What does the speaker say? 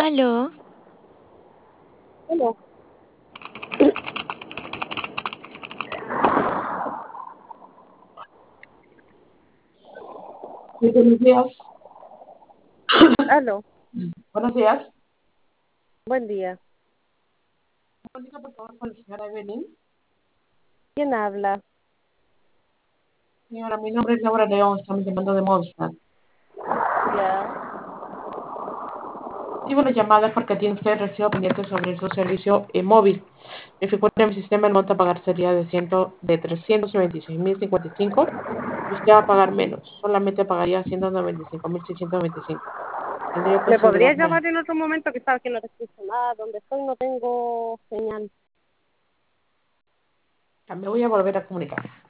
Aló, Bueno, Sí, buenos días. aló, Buenos días. buen día. Comunica, por favor, con la señora Evelyn. ¿Quién habla? Señora, mi nombre es Laura León, estamos llamando de Movistar. Ya. Recibo la llamada porque tiene usted recibo pendiente sobre su servicio móvil. Me figura en mi sistema el monto a pagar sería de 326.055 y usted va a pagar menos. Solamente pagaría 195.625. Tendría que ¿Me podrías asegurarme. llamar en otro momento que sabes que no te escucho nada? Donde estoy no tengo señal. Me voy a volver a comunicar.